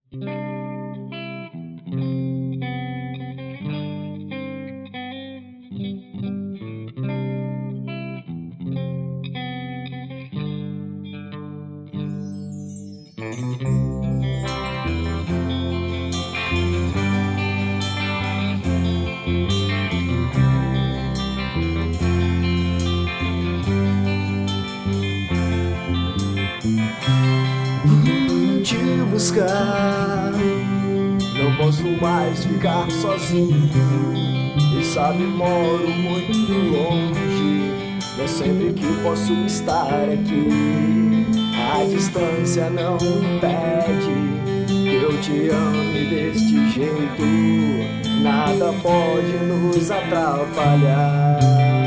Vim te buscar, não posso mais ficar sozinho. E sabe, moro muito longe, não sempre que posso estar aqui. A distância não impede que eu te ame deste jeito. Nada pode nos atrapalhar.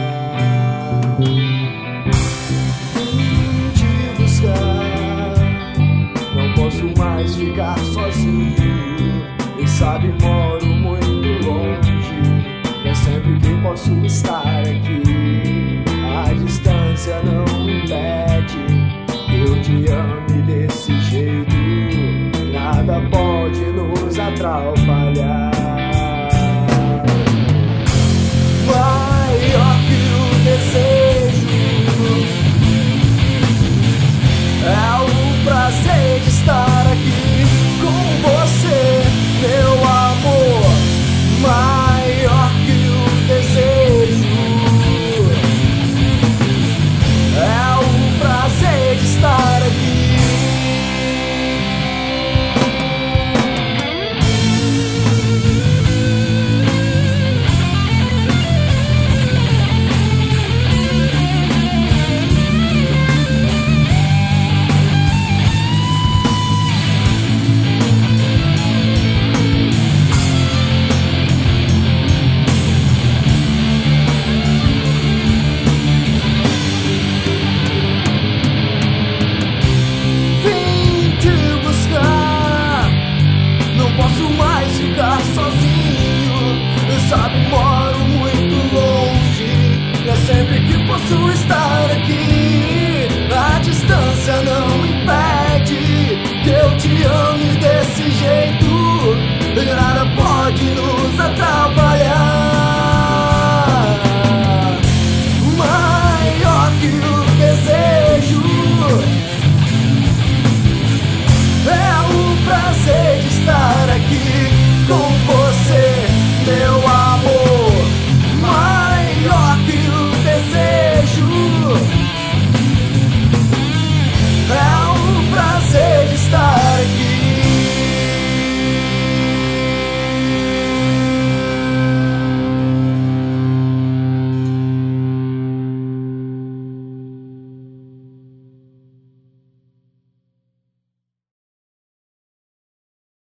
Vim te buscar, não posso mais ficar sozinho. E sabe, moro muito longe, não é sempre que posso estar aqui. A distância não impede que eu te ame desse jeito. Nada pode nos atrapalhar. Maior que o desejo é o prazer de estar aqui com você, meu amor. Maior que o desejo é o prazer de estar aqui. Sabe, moro muito longe, é sempre que posso estar aqui. A distância não impede que eu te ame desse jeito. Nada pode nos atrapalhar.